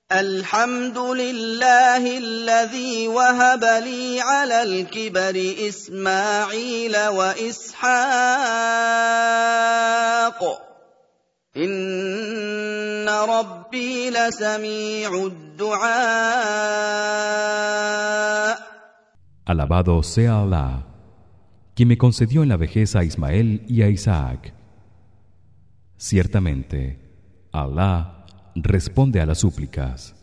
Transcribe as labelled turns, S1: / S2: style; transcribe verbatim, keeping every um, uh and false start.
S1: الحمد لله الذي وهب لي على الكبر إسماعيل وإسحاق إن ربي لسميع الدعاء.
S2: Alabado sea Allah, quien me concedió en la vejez a Ismael y a Isaac. Ciertamente, Allah responde a las súplicas.